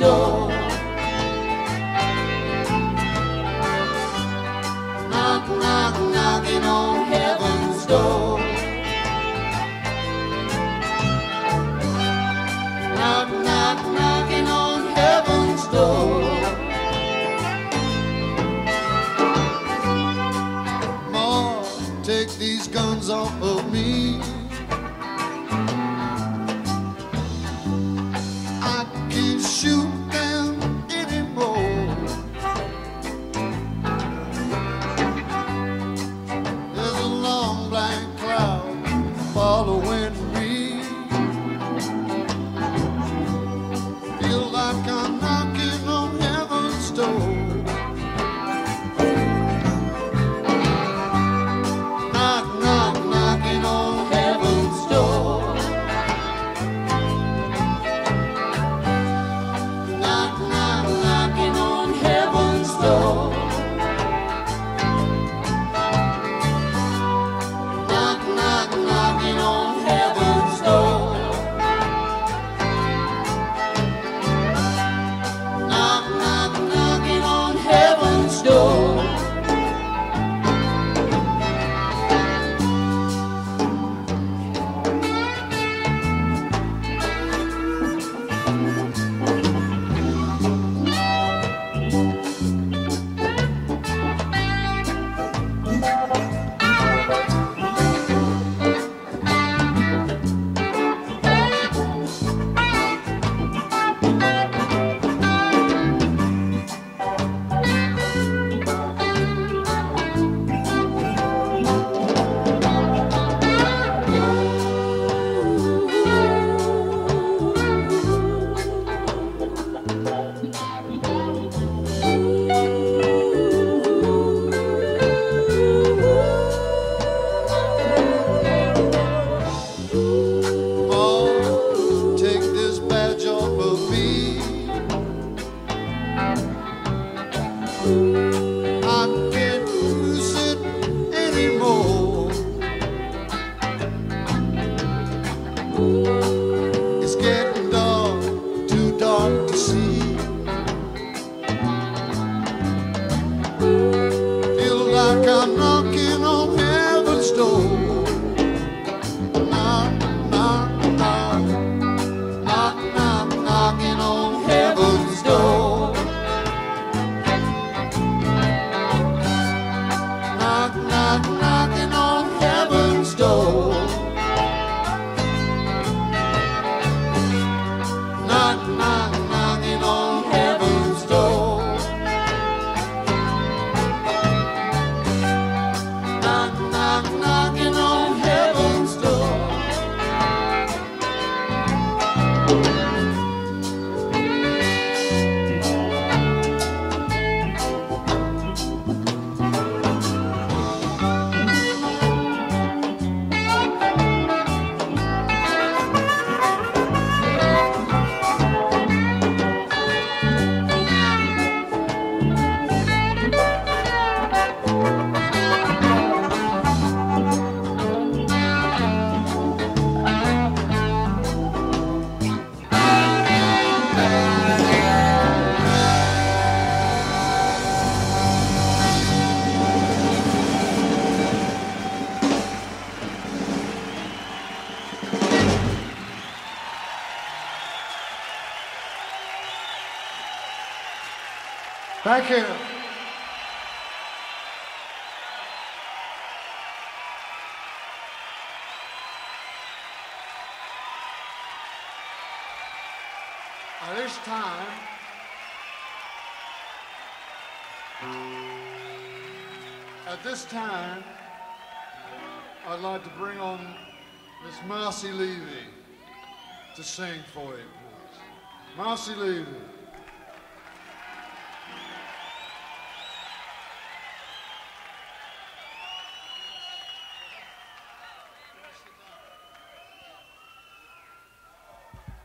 door. Knock, knock, knocking on heaven's door. Knock, knock, knocking on heaven's door. Ma, take these guns off of me. I can't shoot them anymore. There's a long black cloud following me. Feel like I'm knocking on heaven's door. Knock, knock, knocking on heaven's door. Knock, knock, knocking on heaven's door. Knock, knock, knocking on heaven's door. Knock, knock, knocking on heaven's door. Oh, take this badge off of me. I can't use it anymore. It's getting dark, too dark to see. Feel like I'm knocking on heaven's door. Knock, knock, knock, knock, knock, knocking on heaven's door. Knock, knock, knocking on heaven's door. Knock, knock, knocking on heaven's door. Knock, knock, knocking on heaven's door. Thank you. At this time, I'd like to bring on Miss Marcy Levy to sing for you, please. Marcy Levy.